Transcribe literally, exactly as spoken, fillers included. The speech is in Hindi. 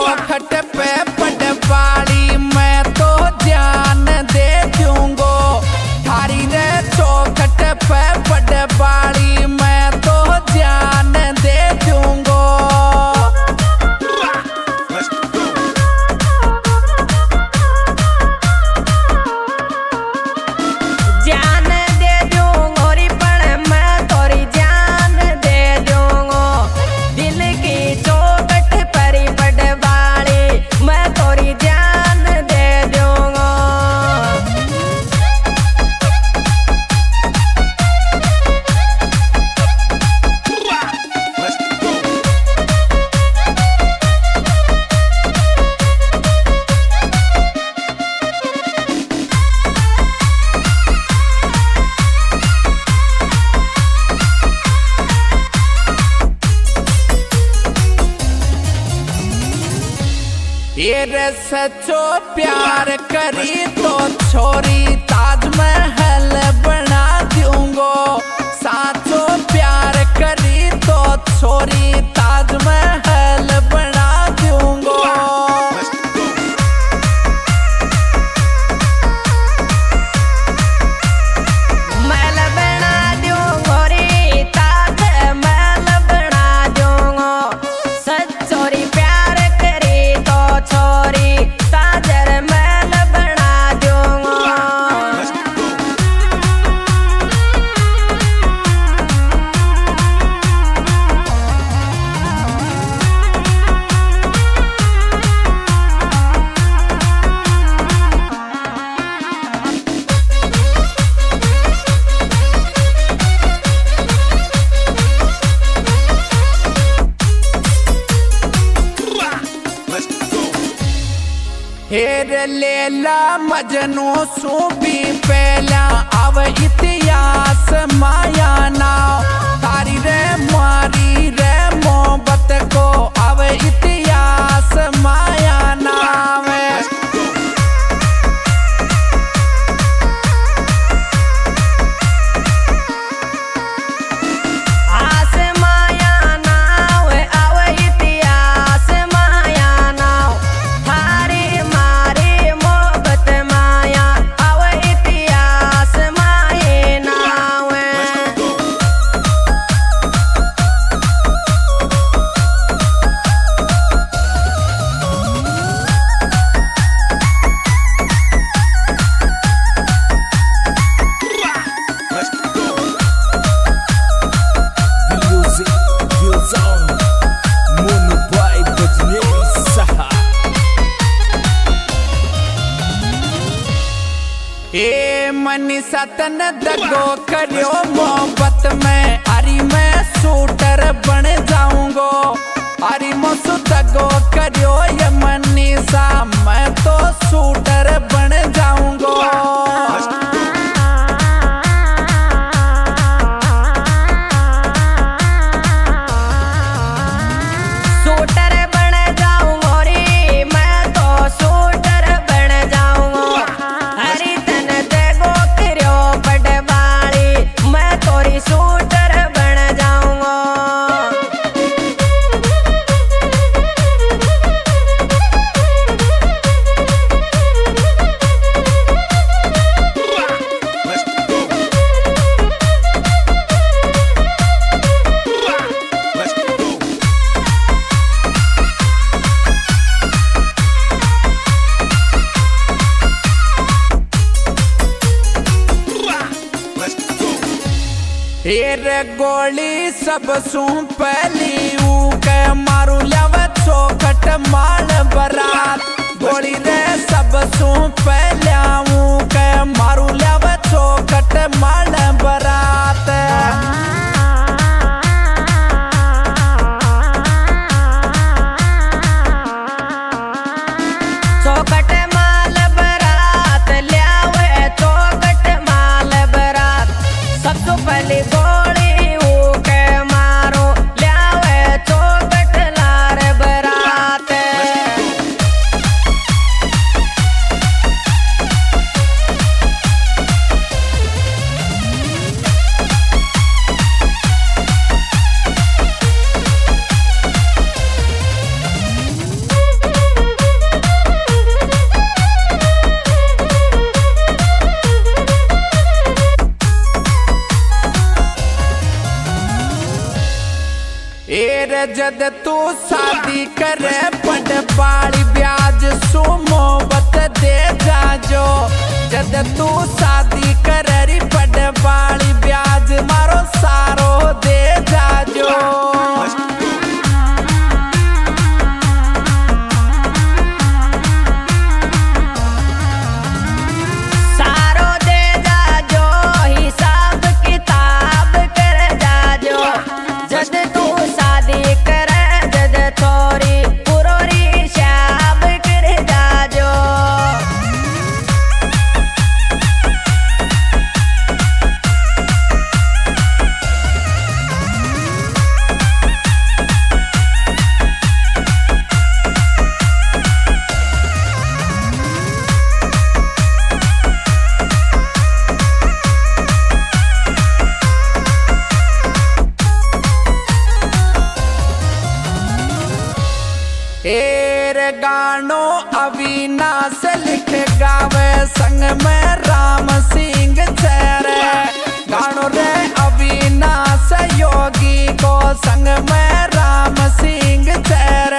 चौखट पे पटवाली मैं तो जान दे दूंगो। थारी रे चौखट पे पटवाली मैं तो जान दे दूंगो। ये रे सच्चो प्यार करी तो छोरी ताजमहल बना दूंगो। साचो प्यार करी तो छोरी ताजमहल बना दूंगो। महल बना दूंगो रे ताजमहल बना दूंगो। सच्चोरी प्यार करी तो छोरी ताजमहल बना दूंगो। हेर लेला मजनू सूबी पहला अब इतिहास माया नाव। तारी रे मारी रे मोहब्बत को अब इतिहास माया नाव। आस माया नाव अब इतिहास माया नाव। थारी मारी मोहब्बत माया अब इतिहास माये नाव। ए मनी सतन दगो करियो मोहब्बत में अरी मैं शूटर बन जाऊंगो। अरी मोसु दगो करियो ये मनी सा मैं तो शूटर बन जाऊंगो। शूटर बन जाऊंगो रे मैं तो शूटर बन जाऊंगो। हरी तन देखो करियो पटवाली मैं तोरी शूटर बन जाऊंगो। हेर गोली सब सू पहली ऊ के मारू लव चौखट माल बरात। गोली रे सब सू पहला ऊ के मारू लव चौखट माल बरात। चौखट माल बरात ल्यावे चौखट माल बरात। सबसे पहले गोली ऊ के मारो ल्यावे चौखट लार बरात। जद तू शादी करे बड़ बाड़ी ब्याज सु मोहब्बत दे जाजो। जद तू शादी करे री बड़ बाड़ी ब्याज मारो सारो दे जाजो। एर गानो अविनाश लिख गावे संग में राम सिंह चेहरे। गानो रे अविनाश योगी को संग में राम सिंह चेहरे।